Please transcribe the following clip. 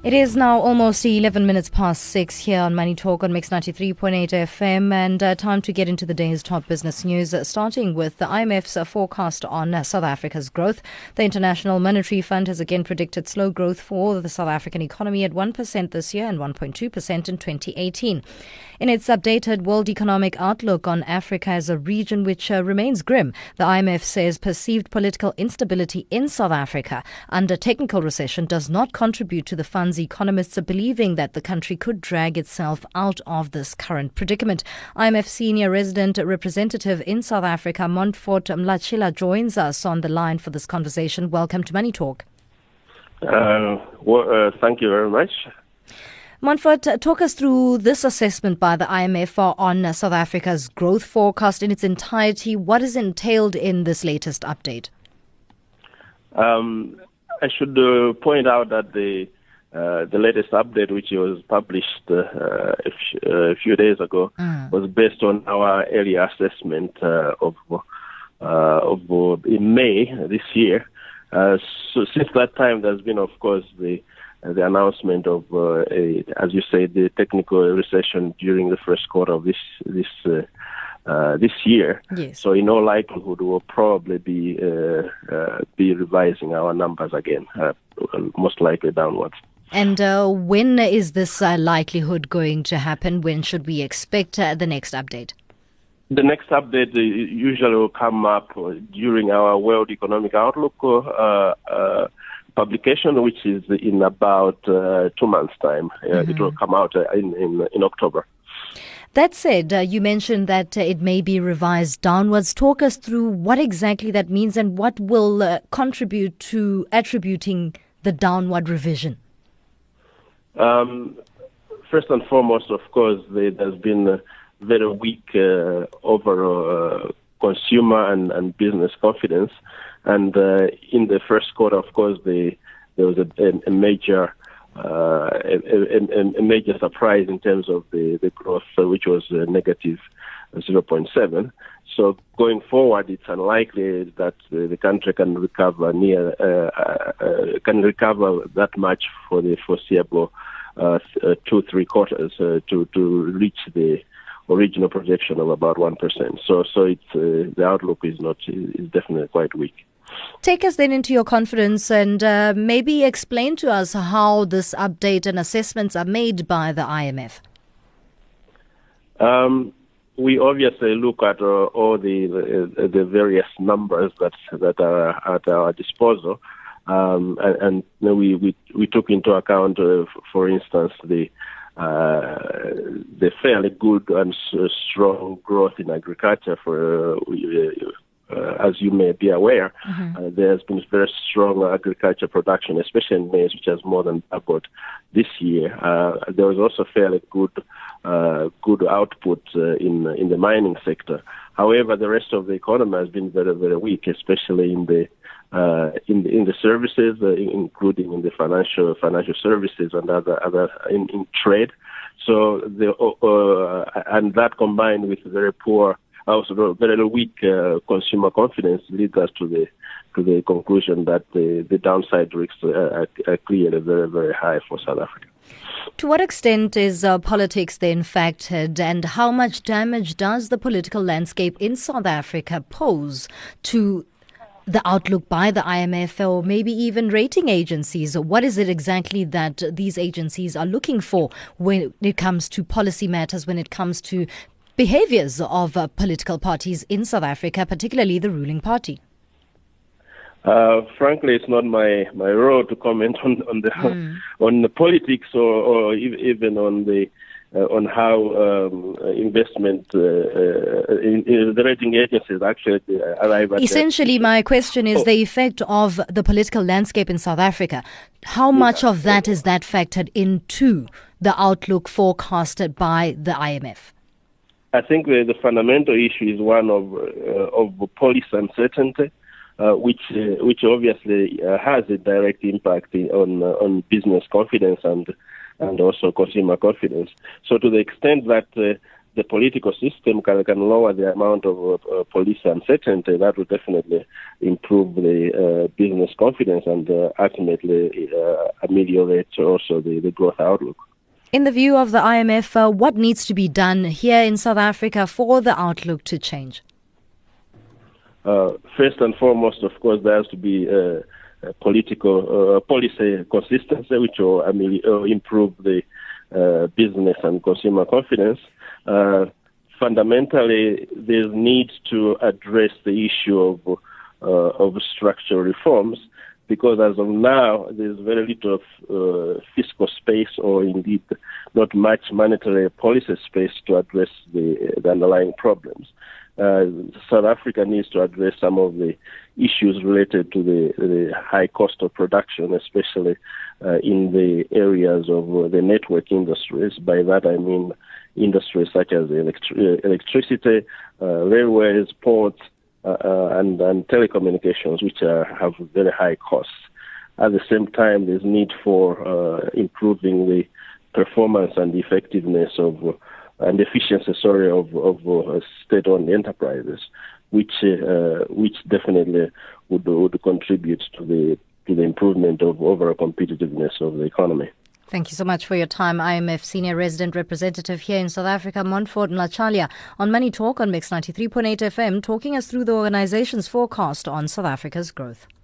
It is now almost 11 minutes past 6 here on Money Talk on Mix 93.8 FM, and time to get into the day's top business news, starting with the IMF's forecast on South Africa's growth. The International Monetary Fund has again predicted slow growth for the South African economy at 1% this year and 1.2% in 2018. In its updated World Economic Outlook on Africa as a region which remains grim, the IMF says perceived political instability in South Africa under technical recession does not contribute to the fund's economists are believing that the country could drag itself out of this current predicament. IMF senior resident representative in South Africa, Montfort Mlachila, joins us on the line for this conversation. Welcome to Money Talk. Thank you very much. Montfort, talk us through this assessment by the IMF on South Africa's growth forecast in its entirety. What is entailed in this latest update? I should point out that the latest update, which was published a few days ago, was based on our earlier assessment of in May this year. So since that time, there's been, of course, the announcement of, as you say, the technical recession during the first quarter of this year. Yes. So in all likelihood, we'll probably be revising our numbers again, most likely downwards. And when is this likelihood going to happen? When should we expect the next update? The next update usually will come up during our World Economic Outlook publication, which is in about 2 months' time. It will come out in October. That said, you mentioned that it may be revised downwards. Talk us through what exactly that means and what will contribute to attributing the downward revision. First and foremost, of course, there's been a very weak overall consumer and business confidence. And in the first quarter, of course, there was a major surprise in terms of the growth, which was negative 0.7. So going forward, it's unlikely that the country can recover that much for the foreseeable 2-3 quarters to reach the original projection of about 1%. So it's the outlook is definitely quite weak. Take us then into your confidence and maybe explain to us how this update and assessments are made by the IMF. We obviously look at all the various numbers that are at our disposal, and we took into account, for instance, the fairly good and strong growth in agriculture. As you may be aware, there's been very strong agriculture production, especially in maize, which has more than doubled this year. There was also fairly good output in the mining sector. However, the rest of the economy has been very, very weak, especially in the services, including in the financial services and other in trade. So and that combined with very poor, also very weak consumer confidence leads us to the conclusion that the downside risks are clearly very, very high for South Africa. To what extent is politics then factored, and how much damage does the political landscape in South Africa pose to the outlook by the IMF or maybe even rating agencies? What is it exactly that these agencies are looking for when it comes to policy matters, when it comes to behaviors of political parties in South Africa, particularly the ruling party? Frankly, it's not my role to comment on the politics or even on how investment in the rating agencies actually arrive at. Essentially, my question is the effect of the political landscape in South Africa. How much of that is that factored into the outlook forecasted by the IMF? I think the fundamental issue is one of policy uncertainty, which obviously has a direct impact on business confidence and also consumer confidence. So to the extent that the political system can lower the amount of police uncertainty, that will definitely improve the business confidence and ultimately ameliorate also the growth outlook. In the view of the IMF, what needs to be done here in South Africa for the outlook to change? First and foremost, of course, there has to be political policy consistency, which will improve the business and consumer confidence. Fundamentally, there's need to address the issue of structural reforms, because as of now, there's very little fiscal space, or indeed not much monetary policy space to address the underlying problems. South Africa needs to address some of the issues related to the high cost of production, especially in the areas of the network industries. By that I mean industries such as electricity, railways, ports, and telecommunications, which have very high costs. At the same time, there's need for improving the performance and effectiveness and efficiency, of state-owned enterprises, which definitely would contribute to the improvement of overall competitiveness of the economy. Thank you so much for your time. IMF Senior Resident Representative here in South Africa, Montfort Mlachaliya, on Money Talk on Mix 93.8 FM, talking us through the organization's forecast on South Africa's growth.